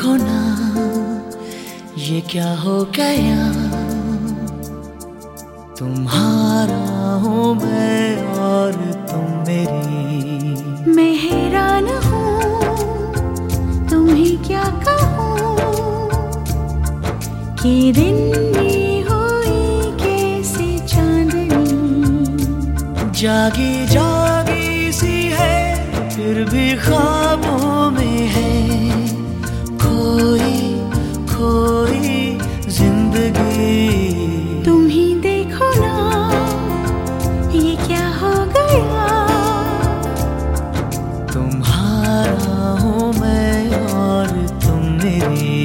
देखो ना ये क्या हो गया, तुम्हारा हूँ मैं और तुम मेरी। मैं हैरान हूँ तुम्हें क्या कहूँ कि दिन में हुई कैसे चांदनी। जागी जागी सी है फिर भी ख्वाबों में है, खोई खोई जिंदगी। तुम ही देखो ना ये क्या हो गया, तुम्हारा हूँ मैं और तुम मेरी।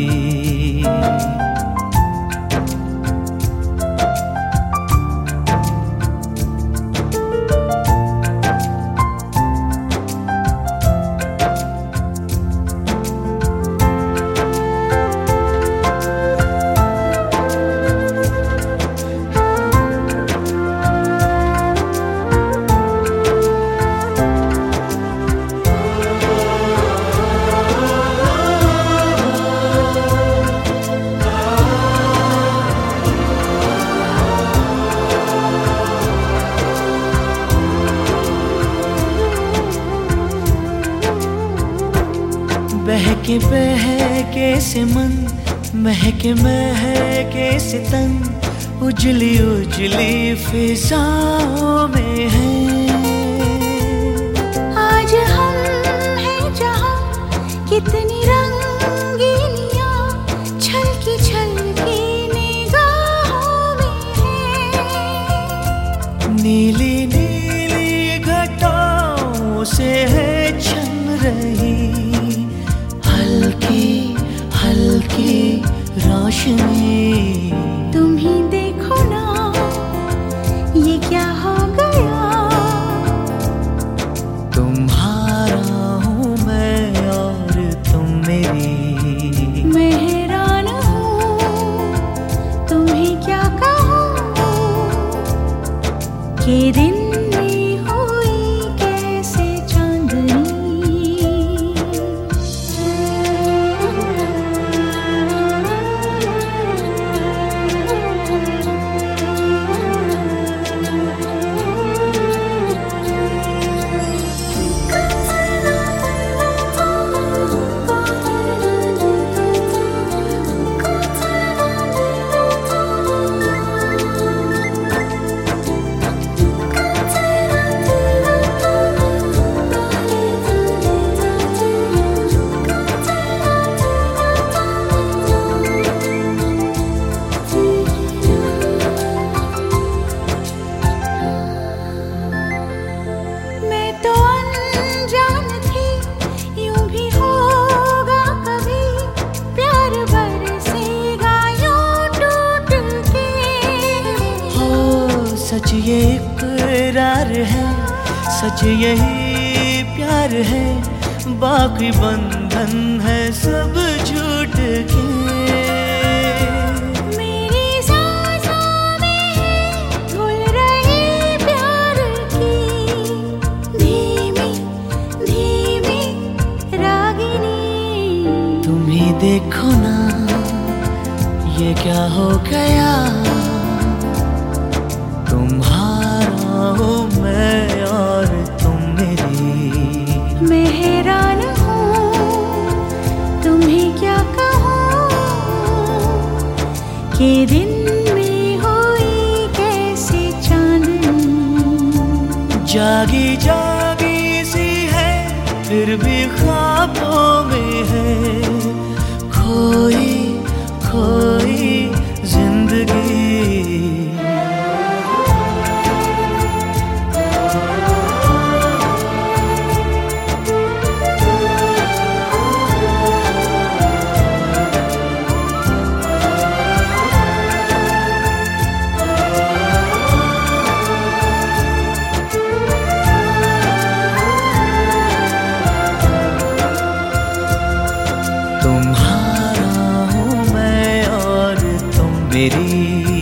बहके बहके से मन, महके महके से तन, उजली उजली फिजाओं में है। आज हम हैं जहाँ कितनी रंगीनियाँ छलकी छलकी निगाहों में है। नीली नीली घटाओं से है छन रही हल्की हल्की रोशनी। तुम ही देखो ना ये क्या हो गया, तुम्हारा हूँ मैं और तुम मेरी। मैं हैरान हूँ तुम्हें क्या कहूँ कि दिन में हुई कैसे चांदनी। सच ये इकरार है, सच यही प्यार है, बाकी बंधन है सब झूठ के। मेरी सांसों में घुल रही प्यार की धीमी धीमी रागिनी। तुम ही देखो ना ये क्या हो गया, तुम्हारा हूँ मैं और तुम मेरी। मैं हैरान हूँ तुम्हें क्या कहूँ कि दिन में हुई कैसे चांदनी। जागी जागी सी है फिर भी ख्वाबों में है, खोई खोई जिंदगी। तुम्हारा हूँ मैं और तुम मेरी।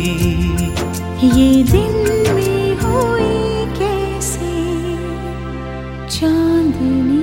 ये दिन में हुई कैसे चांदनी।